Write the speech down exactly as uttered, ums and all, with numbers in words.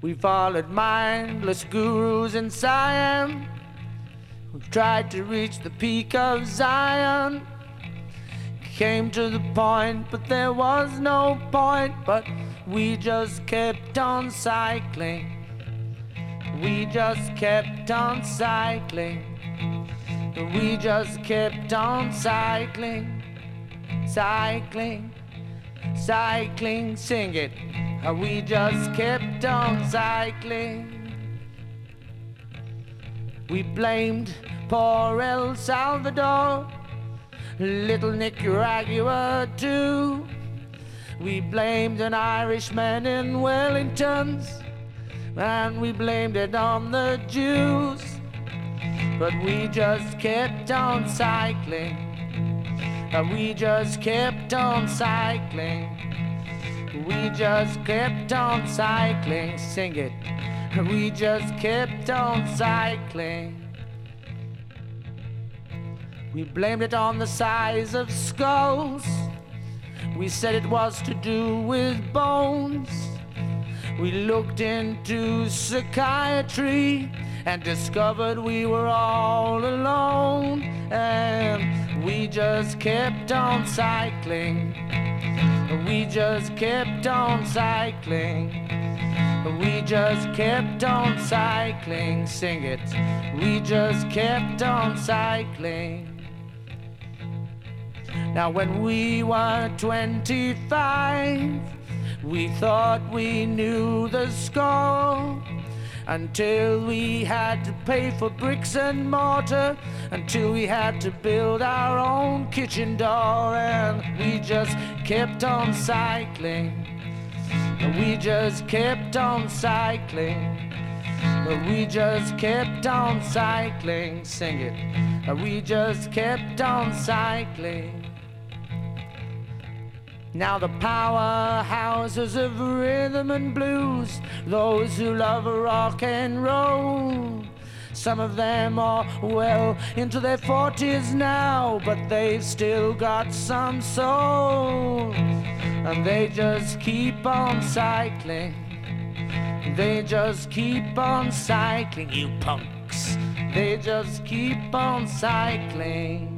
We followed mindless gurus in Siam who tried to reach the peak of Zion. Came to the point, but there was no point. But we just kept on cycling. We just kept on cycling. We just kept on cycling. Cycling, cycling, sing it. We just kept on cycling. We blamed poor El Salvador, little Nicaragua too. We blamed an Irishman in Wellingtons, and we blamed it on the Jews. But we just kept on cycling. We just kept on cycling. We just kept on cycling. Sing it. We just kept on cycling. We blamed it on the size of skulls. We said it was to do with bones. We looked into psychiatry and discovered we were all alone. And we just kept on cycling. We just kept on cycling. We just kept on cycling. Sing it. We just kept on cycling. Now when we were twenty-five, we thought we knew the score, until we had to pay for bricks and mortar, until we had to build our own kitchen door. And we just kept on cycling. We just kept on cycling. We just kept on cycling. Sing it. We just kept on cycling. Now the powerhouses of rhythm and blues, those who love rock and roll, some of them are well into their forties now, but they've still got some soul. And they just keep on cycling. They just keep on cycling, you punks. They just keep on cycling.